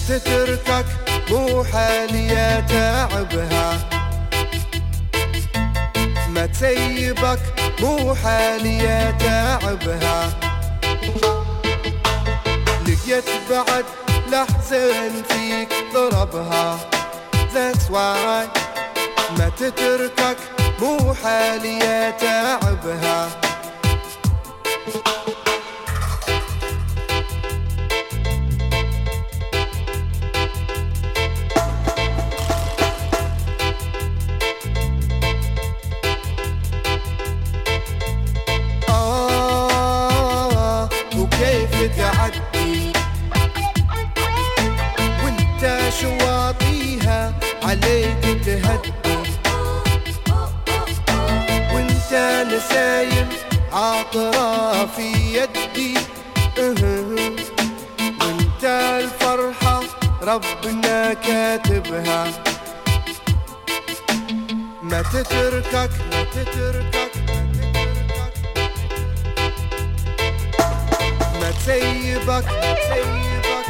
تتركك مو حالي تعبها، ما تسيبك مو حالي تعبها. لقيت بعد لحزن فيك ضربها، that's why ما تتركك مو حالي تعبها. وكيف تعدي وانت شواطيها عليك تهدي، وانت نسايم عاطرة في يدي، وانت الفرحة ربنا كاتبها. ما تتركك ما تتركك ما تسيبك ما تسيبك.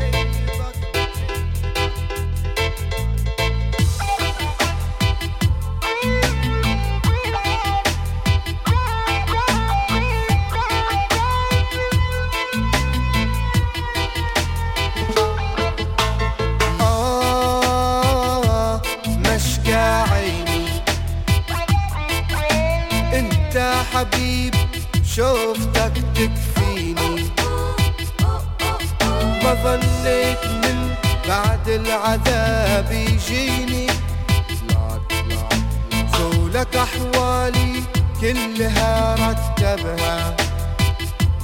مشكى عيني انت حبيب شوفتك تكفيني، ما ظنيت من بعد العذاب يجيني. زولك أحوالي كلها رتبها،